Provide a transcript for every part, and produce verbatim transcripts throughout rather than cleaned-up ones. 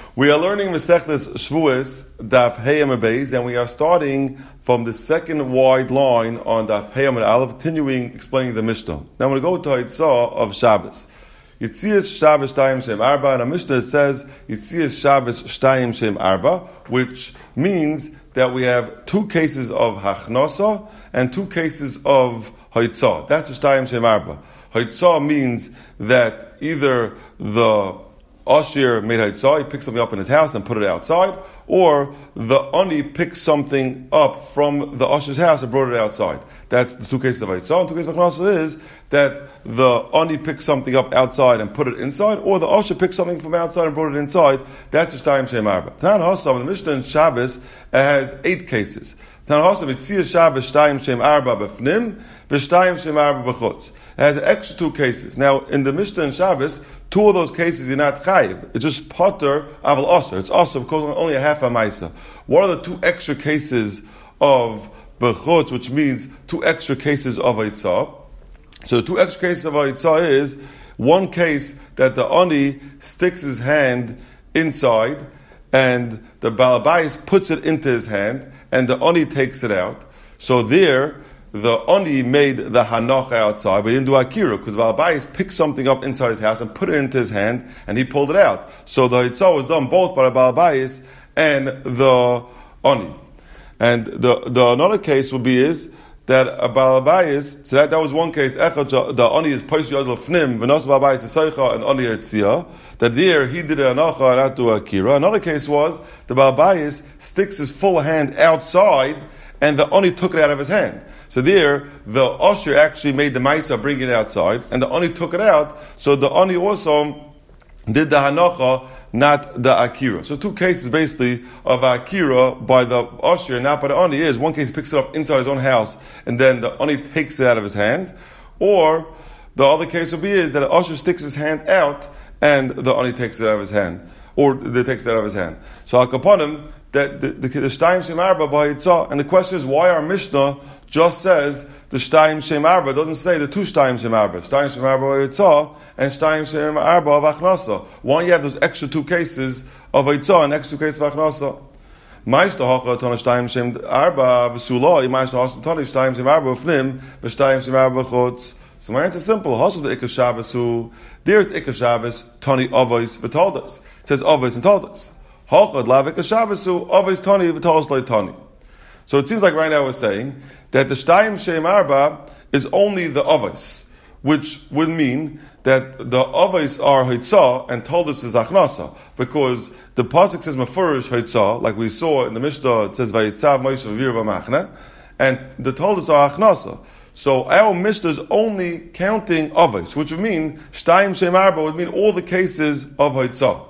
We are learning Masechtas Shavuos, Daf Hey Amud Beis, and we are starting from the second wide line on Daf Hey Amud Aleph, continuing explaining the Mishnah. Now we're going to go to Yitzah of Shabbos. Yitzias Shabbos Shtayim Shem Arba, and a Mishnah says Yitzias Shabbos Shtayim Shem Arba, which means that we have two cases of Hachnosa and two cases of Hoitzah. That's Shtayim Shem Arba. Hoitzah means that either the Ashir made Hoitzah, he picked something up in his house and put it outside, or the Ani picked something up from the Ashir's house and brought it outside. That's the two cases of Hoitzah. And two cases of Hachnosa is that the Ani picked something up outside and put it inside, or the Ashir picked something from outside and brought it inside. That's Shtayim Shem Arba. Tan Hasam, the Mishnah in Shabbos, it has eight cases. Tan Hasam, Yitzias Shabbos Shtayim Shem Arba b'fnim, v'Shtayim Shem Arba b'chutz. It has extra two cases. Now, in the Mishnah in Shabbos, two of those cases you're not chayiv. It's just potter aval osir. It's osir because only a half a maisa. What are the two extra cases of bechutz, which means two extra cases of Yitzah? So the two extra cases of Yitzah is one case that the ani sticks his hand inside and the balabais puts it into his hand and the ani takes it out. So there, the Ani made the Hanocha outside, but he didn't do Akira, because the Balabais picked something up inside his house and put it into his hand, and he pulled it out. So the Hitzah was done both by the Balabais and the Ani. And the, the another case would be is that a Balabais, so that, that was one case, the Ani is Poish Yod Lefnim, V'nos Balabais is Seicha, and Ani Yitzia, that there he did an Hanocha and not do Akira. Another case was, the Balabais sticks his full hand outside, and the Ani took it out of his hand. So there, the Osher actually made the Maisa bring it outside, and the Ani took it out, so the Ani also did the Hanocha, not the Akira. So two cases basically of Akira by the Osher, not by the Ani, is one case he picks it up inside his own house, and then the Ani takes it out of his hand, or the other case would be is that the Osher sticks his hand out, and the Ani takes it out of his hand, or they takes it out of his hand. So Al-Kaponim, that the, the, the Shtayim Shem Arba by Yitzah, and the question is why our Mishnah just says the Shtayim Shem Arba, doesn't say the two Shtayim Shem Arba, Shtayim Shem Arba by Yitzah and Shtayim Shem Arba of Achnasa. Why don't you have those extra two cases of Yitzah and extra two cases of Achnasa? Ma'ishta hacha tana Shtayim Shem Arba v'suloi, ma'ishta hacha tana Shtayim Shem Arba v'fnim v'Shtayim Shem Arba v'chutz. So my answer is simple. Hasel the Ikar Shabbos who there it's Ikar Shabbos Tani Avos v'told us. It says Avos and told us. Hachad la Ikar Shabbos who Avos Tani v'told us like Tani. So it seems like right now we're saying that the Shtayim Shem Arba is only the Avos, which would mean that the Avos are Hitzah and told us is Achnasa, because the pasuk says Mefurish Hitzah, like we saw in the Mishnah, it says Vayitzav Moshe V'vir V'machna, and the told us are Achnasa. So our Mishnah is only counting Avos, which would mean Shtayim Shem Arba would mean all the cases of Hitzah.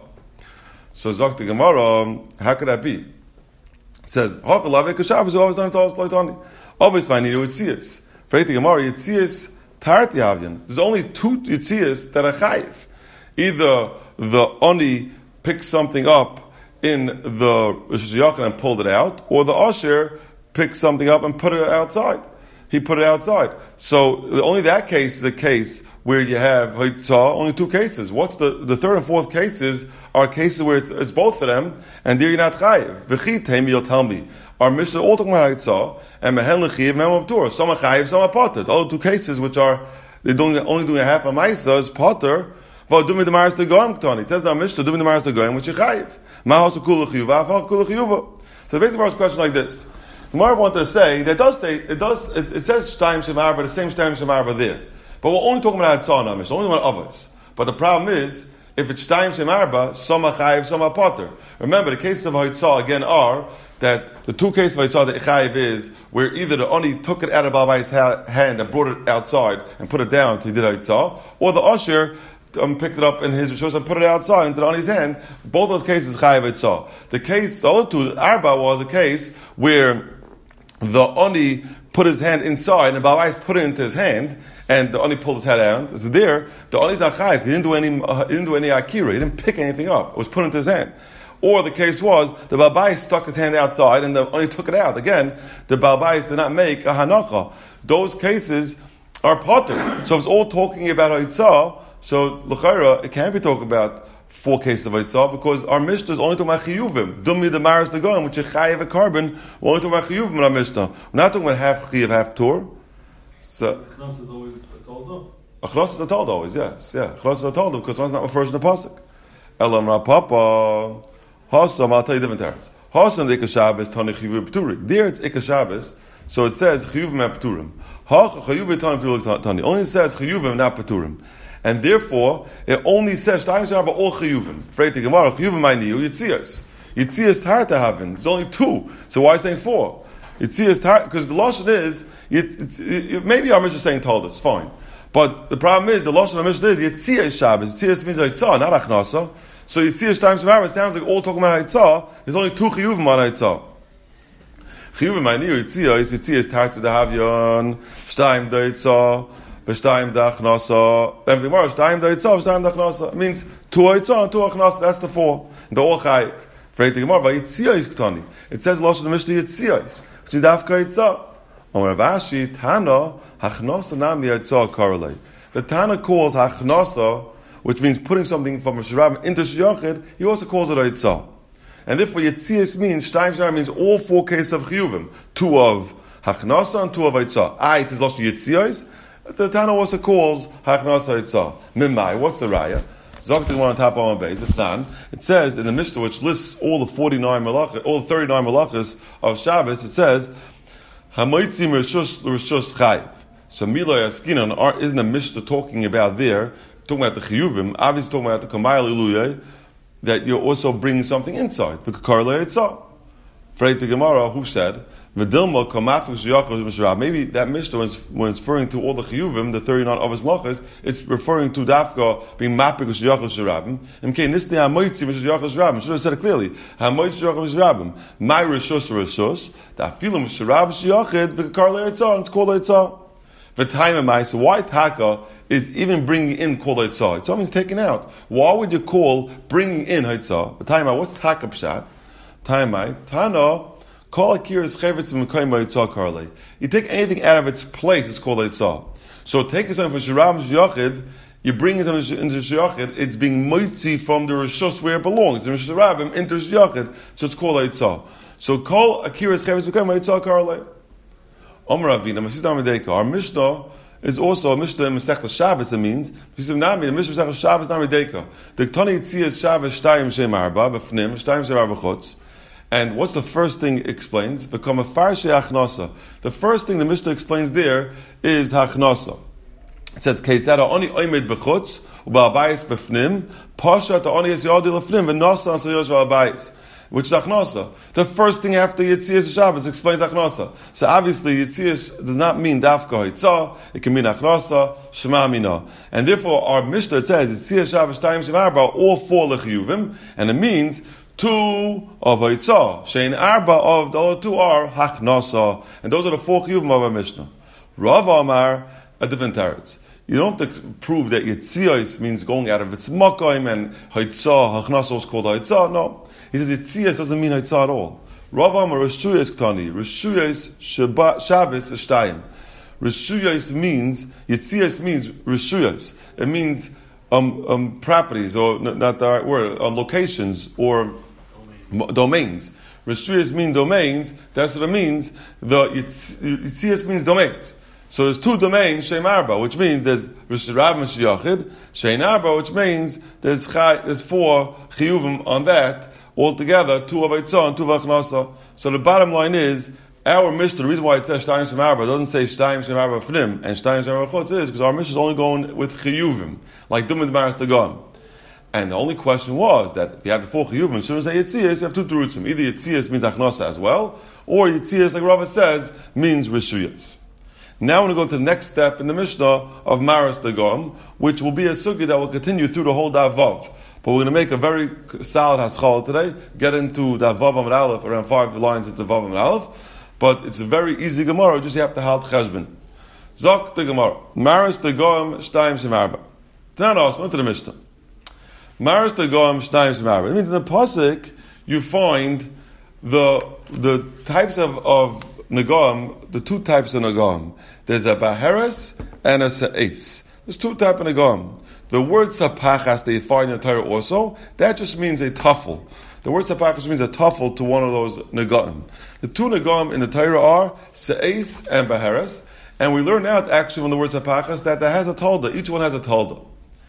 So Zok the Gemara, how could that be? It says Hakalav Ikar Shabbos who always done told us like Tani. Obviously, I need a Yitzias. For the Gemara, Yitzias Tarti Havyan. There's only two Yitzias that are chayiv. Either the Ani picked something up in the Rosh Hashanah and pulled it out, or the Asher picked something up and put it outside. He put it outside. So only that case is a case where you have Hitzah, only two cases. What's the, the third and fourth cases are cases where it's, it's both of them, and there you're not chayiv. V'chi teimi, you'll tell me. Our Mishnah all talking about Hitzah, and Mehen L'chiv, Mem Abdur. Some are chayiv, some are potter. All two cases which are, they're doing, only doing a half a Maisa is potter. V'o dumi the Maris T'goyim Ktani. It says in our Mishnah, dumi the Maris T'goyim, which is chayiv. Ma'asu kula chiyuva, afal kula chiyuva. So basically our question like this. The Gemara wanted to say, that does say, it does, it, it says Shtayim Shem Arba, the same Shtayim Shem Arba there. But we're only talking about Hitzah in our Mishnah, only about others. But the problem is, if it's Shtayim Shem Arba, some are chayiv, some are potter. Remember, the cases of Hitzah again are that the two cases of Hitzah that chayiv is where either the Ani took it out of Balabai's hand and brought it outside and put it down, so he did Hitzah, or the Asher um, picked it up in his Rishos and put it outside into the Ani's hand. Both those cases chayiv Hitzah. The case, the other two, Arba was a case where the Ani put his hand inside and Balabai's put it into his hand, and the Ani pulled his head out. It's there. The Ani's not chayiv. He didn't do any. Uh, he didn't do any akira. He didn't pick anything up. It was put into his hand. Or the case was the Balbais stuck his hand outside and the Ani took it out. Again, the Balbais did not make a hanacha. Those cases are potter. So it's all talking about Hitzah. So l'chayra, it can't be talking about four cases of Eitzah, because our Mishnah is only talking about Chiyuvim. Dummi the Maris the Goyim, which is Chayiv a carbon, we're only talking about Chiyuvim in our Mishnah. We're not talking about half Chiyav, half Tur. So, Achnos is always a toldo? Achnos is a toldo always, yes. Yeah, Achnos is a toldo, because one's not refers to the Pasuk. Elam Ra Papa, Hasam, I'll tell you different terms. Hasam the Ikka Shabbos, Tani Chiyuvim P'turim. There it's Ikka Shabbos, so it says Chiyuvim and P'turim. Ha Chiyuvim Tani P'turim Tani. Only says Chiyuvim, not P'turim. And therefore, it only says Shtayim Shabbat all Chiyuvim. Freit the Gemara, Chiyuvim Ma'niyu, Yitzias. Yitzias Tar to Havin. There's only two. So why saying four? Yitzias Tar, because the Lashon is, it, it, it, maybe our Mishnah is saying told us, fine. But the problem is, the Lashon of Mishnah is Yitzias Shabbos. Yitzias means Eitzah, not Achnasa. So Yitzias Shtayim Shabbat sounds like all talking about Eitzah. There's only two Chiyuvim on Eitzah. Chiyuvim Ma'niyu, Yitzias, Yitzias Tar to the Havyon, Shtayim the Eitzah. V'shtayim da'achnasa. And the Gemara, shtayim da'itzah, v'shtayim da'achnasa. It means two ha'itza and two ha'achnasa. That's the four. The all chayiv. Freit the Gemara, v'yitziyah is ktani. It says, Lashon the Mishnah yitziyah is. Which is dafka yitzah. Amar Rav Ashi, Tana, hachnasa nami yitzah karalei. The Tana calls hachnasa, which means putting something from a shirab into shiyachid, he also calls it a yitzah. And therefore, yitziyah means, shtayim shirab means all four cases of chiyuvim. Two of hachnasa and two of yitzah. Ah, it is Lashon yitziyah. The Tana also calls Hachnasa Yitzah. Mimai, what's the raya? Zok the one on top of our base. It's done. It says in the Mishnah, which lists all the forty-nine malachas, all the thirty-nine malachas of Shabbos, it says, Hamoitzi Rishus Rishus Chayiv. So Milo Yaskinan, isn't the Mishnah talking about there, talking about the Chiyuvim, obviously talking about the Kamayel Iluyah, that you're also bringing something inside. Because Karla Yitzah. Freit the Gemara, who said, Maybe that Mishnah, when it's referring to all the chiyuvim, the thirty-nine of his malachas, it's referring to dafka being mapik with sheyachos sherabim. Okay, nisnei hamoitzi with sheyachos sherabim. Should have said it clearly. Hamoitzi sheyachos sherabim. My rishus rishus. The afilim sherab sheyachid v'kar le'itzah. It's called le'itzah. V'taim emai. So why taka is even bringing in called le'itzah? It's always taken out. Why would you call bringing in haitzah? V'taim emai. What's taka pshat? Taim emai. Tana. You take anything out of its place, it's called Eitzah. So taking something from Shirab Shiyachid, you bring it into Shiyachid, it's being moitzi from the Rishus where it belongs, in Shirabim into Shiyachid, so it's called Eitzah. So call Akiras Chevetz Mekayim Eitzah Karlei. Omer Avina, Masisdam Medeka. Our Mishnah is also a Mishnah in Masechta Shabbos, it means, the Mishnah in Masechta Shabbos Namideka. The Ktani Yitzias Shabbos Shtayim Shem Arba, B'fnim, Shtayim Shem Arba Chutz. And what's the first thing it explains? Become a farshe achnasa. The first thing the Mishnah explains there is hachnasa. It says, Keitzada oni oimed b'chutz, u'ba'abayis b'fnim, pasha ta'oni es yodi l'fnim, v'nasa ansa yosh v'abayis. Which is achnasa. The first thing after Yitzias Shabbos explains achnasa. So obviously Yitzias does not mean dafka hitzah, it can mean achnasa, shema mina. And therefore our Mishnah, it says, Yitzias Shabbos Shtayim Shem Arba, all four lechiyuvim, and it means two of Eitzah. Shein Arba of the other two are Hachnasa. And those are the four chiyuvim of our Mishnah. Rav Amar, a different teretz. You don't have to prove that Yitzias means going out of its Makayim and Eitzah, Hachnasa is called Eitzah. No. He says Yitzias doesn't mean Eitzah at all. Rav Amar, Rishuyas Ktani. Rishuyas Shabbos is Shtayim. Rishuyas means, Yitzias means Rishuyas. It means um, um, properties, or n- not the right word, um, locations, or domains. Rishuyas mean domains. That's what it means. The Yitzias means domains. So there's two domains, Shem Arba, which means there's Rishurab and Shiyachid. Shein Arba, which means there's chai, there's four chiyuvim on that altogether, two of Eitzah and two of Achnasa. So the bottom line is, our Mishnah, the reason why it says Shtayim Shem Arba, doesn't say Shtayim Shem Arba Fnim and Shtayim Shem Arba Chutz, is because our Mishnah is only going with chiyuvim, like Dumid Maras Dagon. And the only question was that if you have the four chiyuvim, shouldn't say Yitzias, you have two terutzim. Either Yitzias means Achnasa as well, or Yitzias, like Rava says, means Rishuyas. Now we're going to go to the next step in the Mishnah of Maras Dagon, which will be a sugi that will continue through the whole Davav. But we're going to make a very solid haschal today, get into Davav Amud Aleph, around five lines into Davav Amud Aleph. But it's a very easy Gemara, just you have to halt cheshbon. Zok the Gemara. Maras Dagon, Shtayim Shem Arba. Then I ask, into the Mishnah. Maras Dagon, Shtayim Shem Arba. It means in the Pasuk, you find the the types of, of Nagam, the two types of Nagam. There's a Baharis and a Sa'is. There's two types of Nagam. The word sapachas that you find in the Torah also, that just means a tuffle. The word sapachas means a tuffle to one of those negaim. The two negaim in the Torah are se'es and beheres, and we learn out actually from the word sapachas that that has a tolda. Each one has a tolda.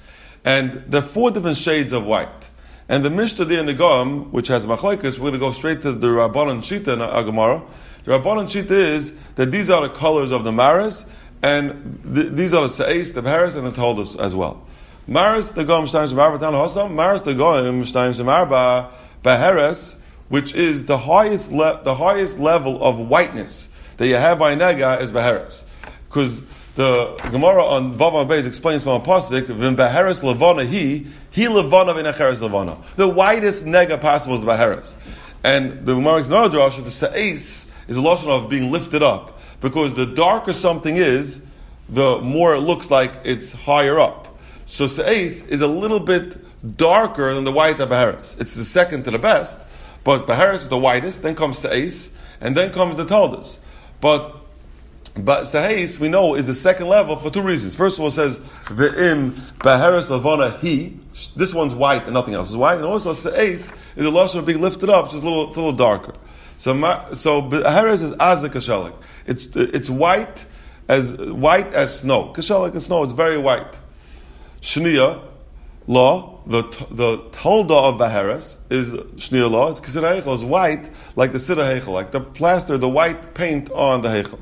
And there are four different shades of white. And the Mishnah there in the Gam, which has machlekes, we're going to go straight to the Rabbanan Shita in our Gemara. The Rabbanan Shita is that these are the colors of the maras, and th- these are the se'es, the beheres, and the toldas as well. Maras the Gam shtayim shemarba tan hasam, Maras the Gam shtayim shemarba beheres, which is the highest le- the highest level of whiteness that you have by nega is beheres, because the Gemara on Vav Beis explains from a pasuk, "V'im beheres levana he he levana v'necheres levana." The widest nega possible is the beheres, and the Gemara is another drasha. The se'es is a lashon of being lifted up, because the darker something is, the more it looks like it's higher up. So se'es is a little bit darker than the white of beheres. It's the second to the best, but beheres is the whitest. Then comes se'es, and then comes the toldas. But But se'es, we know, is the second level for two reasons. First of all, it says, V'im beheres levana he. This one's white and nothing else is white. And also, se'es is a lashon of being lifted up, so it's a little, it's a little darker. So, so beheres is azak kashelik. It's it's white as white as snow. Kashelik is snow. It's very white. Shniya law, the the tolda of beheres is shniya law. It's siddur heichel is white like the siddur heichel, like the plaster, the white paint on the heichel.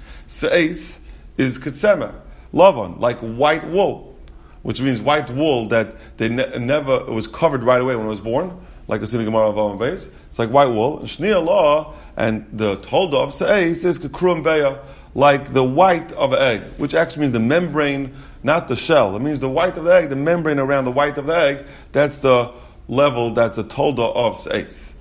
Se'es is ketsemer, lavan, like white wool, which means white wool that they ne- never, it was covered right away when it was born, like we see in the Gemara of Vav Beis. It's like white wool. And Shniya law, and the tolda of se'es is kekrum beya, like the white of an egg, which actually means the membrane, not the shell. It means the white of the egg, the membrane around the white of the egg. That's the level, that's a tolda of se'es.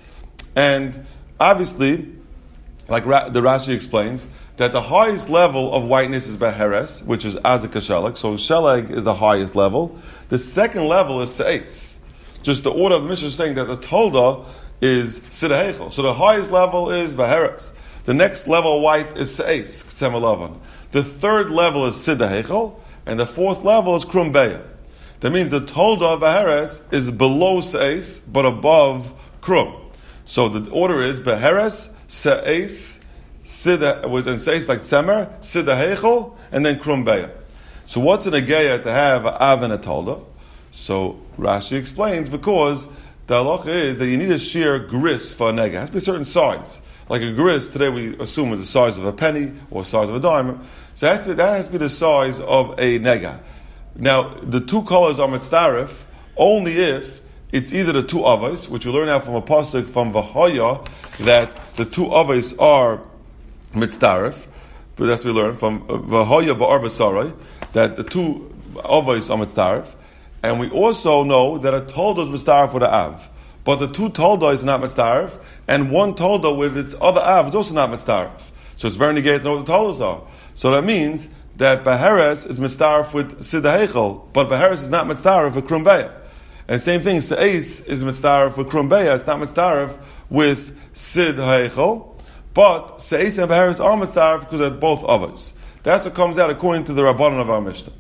And obviously, like Ra- the Rashi explains, that the highest level of whiteness is beheres, which is azak sheleg. So sheleg is the highest level. The second level is se'es. Just the order of the Mishnah is saying that the tolda is siddur heichel. So the highest level is beheres. The next level of white is se'es, ksema lavan. The third level is siddur heichel, and the fourth level is krum beya. That means the tolda of beheres is below se'es, but above krum. So the order is beheres, se'es, Sidda, and says like tzemer, siddur heichel, and then krum beya. So what's an ageya to have an av and a tolda? So Rashi explains, because the halacha is that you need a sheer gris for a nega. It has to be a certain size. Like a gris, today we assume is the size of a penny or the size of a dime. So it has to be, that has to be the size of a nega. Now, the two colors are mitzdarif only if it's either the two avos, which we learn out from a pasuk from V'hoya, that the two avos are mitzdarif, but that's what we learn from V'hoya ba'ar b'sarai, that the two avos are mitzdarif, and we also know that a tolda is mitzdarif with an av, but the two tolda is not mitzdarif, and one tolda with its other av is also not mitzdarif. So it's very negated to know what the toldas are. So that means that beheres is mitzdarif with siddur heichel, but beheres is not mitzdarif with krum beya. And same thing, se'es is mitzdarif with krum beya. It's not mitzdarif with siddur heichel. But se'es and beheres are mitzdarif because they're both avos. That's what comes out according to the Rabbanan of our Mishnah.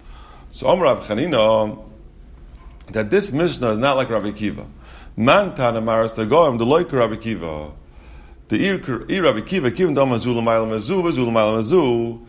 So Amar Rav Chanina, that this Mishnah is not like Rabbi Kiva. Man tana maras legoim the loik Rabbi Kiva. The ir Rabbi Kiva kivin dam azul ma'al mazu azul ma'al mazu.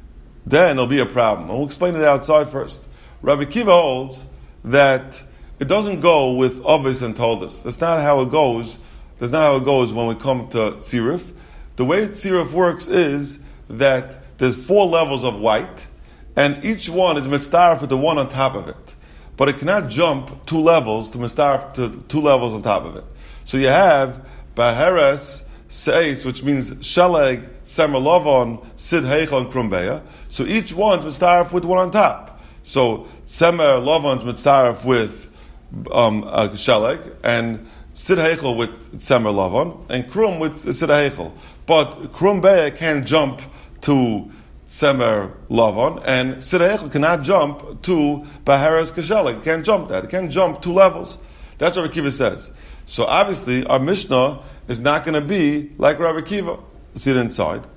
Then there'll be a problem. And we'll explain it outside first. Rabbi Kiva holds that it doesn't go with avos and toldas. That's not how it goes. That's not how it goes when we come to tziruf. The way tziruf works is that there's four levels of white, and each one is mitzdarif with the one on top of it. But it cannot jump two levels to mitzdarif to two levels on top of it. So you have beheres se'es, which means sheleg, semer lavon, sid heichel, and krum beya. So each one's mitzdarif with one on top. So semer lavon's mitzdarif with um, uh, sheleg, and sid heichel with semer lavon, and krum with sid heichel. But krum beya can't jump to semer lavon, and sid heichel cannot jump to beheres kashelik. It can't jump that. It can't jump two levels. That's what Rabbi Kiva says. So obviously, our Mishnah is not going to be like Rabbi Kiva. See it inside.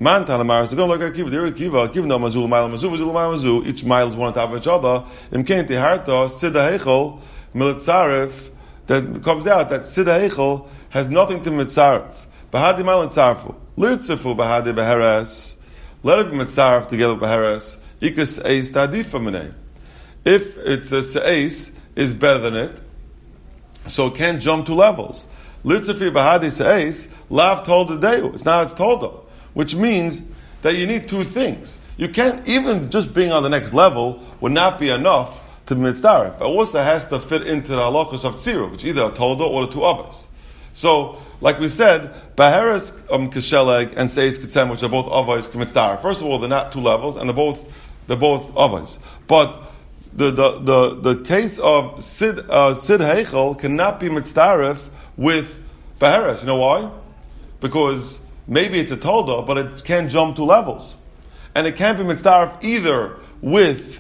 Man Tanamar, so go like Akiva, the Akiva, Akiva no Mazul, Mile Mazul, Mazul, Mile Mazul, each mile is one on top of each other. Im Kent Harta, Sida Hechel, Militzarif, that comes out that Sida Hechel has nothing to Mitzarif. Bahadi Mile and Tzarfu. Lutzifu Bahadi Beheres. Let it be Mitzarif together with Beheres. Ikas Eis Tadifa Minay. If it's a Seis is better than it, so it can't jump two levels. Litzafi Bahadi Seis, Lav told the Deu. It's not it's told, which means that you need two things. You can't, even just being on the next level would not be enough to mitzdarif. It also has to fit into the halachos of tzira, which either a tolda or the two others. So, like we said, Baheres um, Kesheleg and Seis Ketzem, which are both avos, mitzdarif. First of all, they're not two levels, and they're both they're both avos. But the the the, the case of Sid uh, Sid Heichel cannot be mitzdarif with Baheres. You know why? Because maybe it's a tolda, but it can't jump two levels. And it can't be mitzdarif either with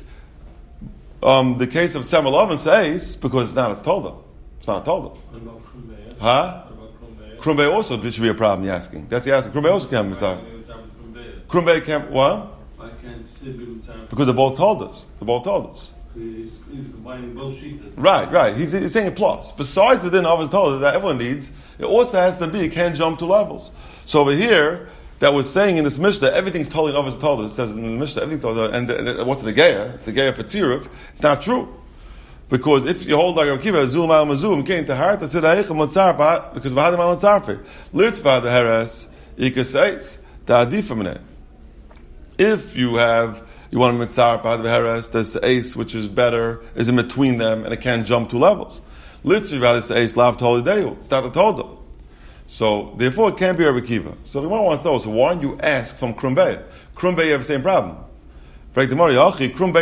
um, the case of Tzemelav and Seis, because it's not a tolda. It's not a tolda. Huh? Krumbei also should be a problem, you're asking. That's the asking. Krumbei also can't be mitzdarif. Krumbei can't, what? I can't sit because they're both toldas. They're both toldas. He's combining both sheets. Right, right. He's, he's saying a plus. Besides within of his toldas that everyone needs, it also has to be, it can't jump two levels. So over here, that was saying in this Mishnah, everything's totally in Avos Talmud. It says in the Mishnah, everything's totally, and, and, and what's the Geya? It's a Geya for Tziruf. It's not true. Because if you hold like Rav Kiva, Zul Ma'al Mazum, came to Harta, said, Ha'echel Motzar, because V'hadim Al Tzarfe, Litzva the Heres, Ikas Eis, Ta'adif Mineh. If you have, you want a Mitzar, B'hadim Heres, there's Eis, which is better, is in between them, and it can't jump two levels. Litzva the Eis, Lav Toli Dehu. It's not the Toldo. So, therefore, it can't be Rabbi Kiva. So, the one wants to know, so why don't you ask from Krumbei? Krumbei, you have the same problem. You have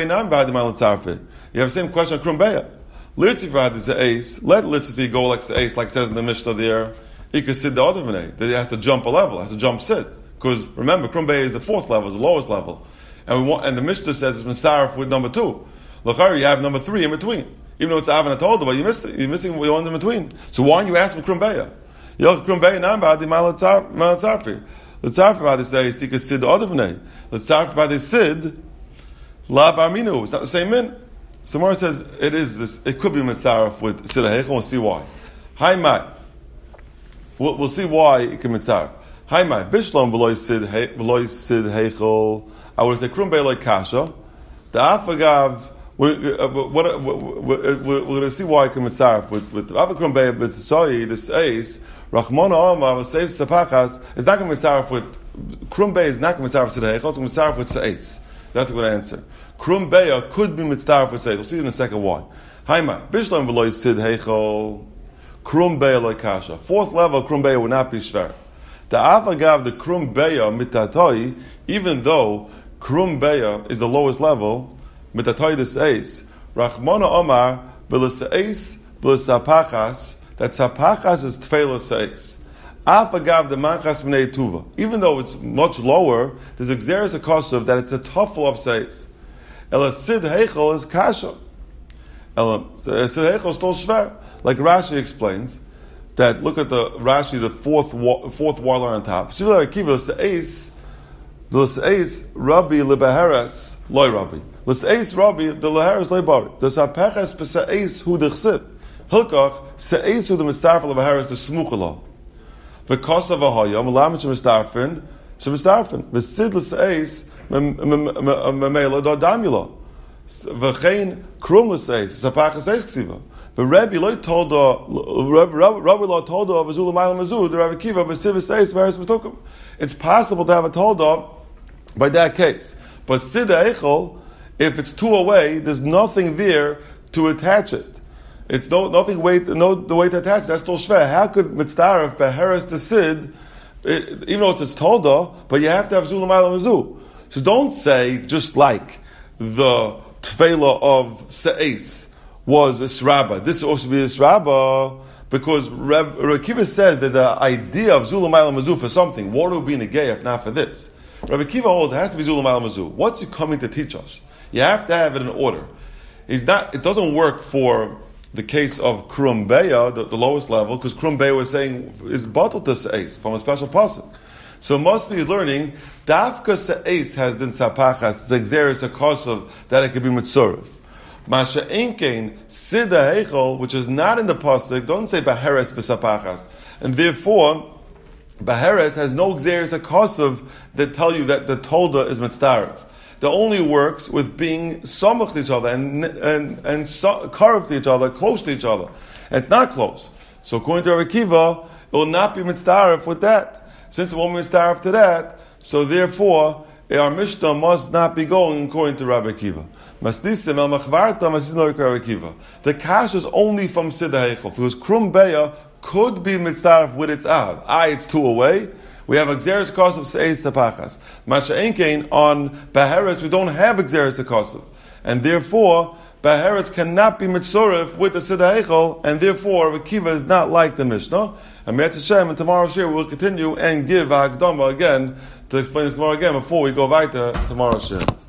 the same question on Krumbei. Litzifah is the ace. Let Litzifi go like the ace, like it says in the Mishnah there. He could sit the other that he has to jump a level, has to jump sit. Because remember, Krumbei is the fourth level, is the lowest level. And we want, and the Mishnah says it's Mitzaref with number two. L'chari, you have number three in between. Even though it's Avon Atolda, but you're missing, you're missing one in between. So why don't you ask from Krumbei? Yoch Krumbei nam ba'adi ma'alatzarfi. L'tzarfi ba'adi says, he could sit the other v'nei. L'tzarfi ba'adi sid, la ba'aminu. It's not the same min. Samara says, it is this, it could be mitzaref with sid ha'echel, we'll see why. Hi mai. We'll, we'll see why it can mitzaref. Hi mai. Bishlam v'loi sid ha'echel. I would say Krumbei like kasha. The afagav, we're, uh, what, we're, we're, we're going to see why it can mitzaref with, with Rabbi Krumbei, but Soyi, this ace, Rachmona Omar, Seif Sapachas, is not going to be mitzaref with, Krumbei is not going to be mitzaref with Sedeichel, it's going to be mitzaref with Seis. That's a good answer. Krumbei could be mitzaref with Seis. We'll see in a second why. Haima, Bishlam v'loi Sedeichel, Krumbei like kasha. Fourth level, Krumbei would not be shver. The Avagav, the Krumbei mitatoi, even though Krumbei is the lowest level, mitatoi the Seis, Rachmona Omar, v'leseis, v'lesapachas, that sapachas is tefela seis. Afagav the manchas b'nei tuva. Even though it's much lower, there's a xeris akosov that it's a tuffle of seis. Ela sid heichel is kasha. Ela sid heichel is still shver. Like Rashi explains, that look at the Rashi, the fourth fourth wall on top. Shivla Akiva seis, the seis Rabbi lebeheres loy Rabbi. The seis Rabbi the lebeheres loy Bari. The sapachas b'seis hu dechsib. Hilkach se'esu the mitzdarf of Haris the smuchala. V'kosav ahayam alamit shemitzdarfin shemitzdarfin. V'sid l'se'es memela do damula. V'chein krum l'se'es sapachas se'es ksiva. V'Rebbe lo told Rabbi lo told of Azul Ma'al Mazul the Rabbi Kiva v'sid l'se'es Haris v'tukum. It's possible to have a tolda by that case, but sid eichel, if it's two away, there's nothing there to attach it. It's no nothing way to, no the way to attach it. That's still shver. How could mitzdaref beheres the sid, it, even though it's its tolda, but you have to have zul ma'al mazu. So don't say just like the tefela of se'es was a sraba. This also be a sraba because Rav Akiva says there's an idea of zul ma'al mazu for something. What would be negay if not for this? Rav Akiva holds it has to be zul ma'al mazu. What's he coming to teach us? You have to have it in order. It's not. It doesn't work for the case of Krumbeya, the, the lowest level, because Krumbeya was saying is bottled to seis from a special pasuk. So must be learning, Dafka Se'es has din Sapachas, the Xeris Akosov, that it could be Mitzurif. Masha Enkein, Sida Heichel, which is not in the Pasuk, don't say Baheres B'Sapachas. And therefore, Baheres has no Xeris Akosov that tell you that the Tolda is Mitzdaret. That only works with being samach to each other and and and so, carved to each other, close to each other. And it's not close. So according to Rabbi Akiva, it will not be mitzdaref with that. Since it won't be mitzdaref to that, so therefore our Mishnah must not be going according to Rabbi Akiva. Masnisim el machvarta masnisim like Rabbi Akiva. The kash is only from Sidda Heichel. Because Krum Beya could be mitzdaref with its av. I, it's two away. We have Xeris Kosov Seis Sapachas. Masha Enkein on Baheres, we don't have Xeris Kosov. And therefore, Baheres cannot be Mitzorif with the Sidda Heichel, and therefore, Akiva is not like the Mishnah. And Me'etz Hashem, and tomorrow's year we'll continue and give Hagdama again, to explain this Gemara again before we go weiter tomorrow's year.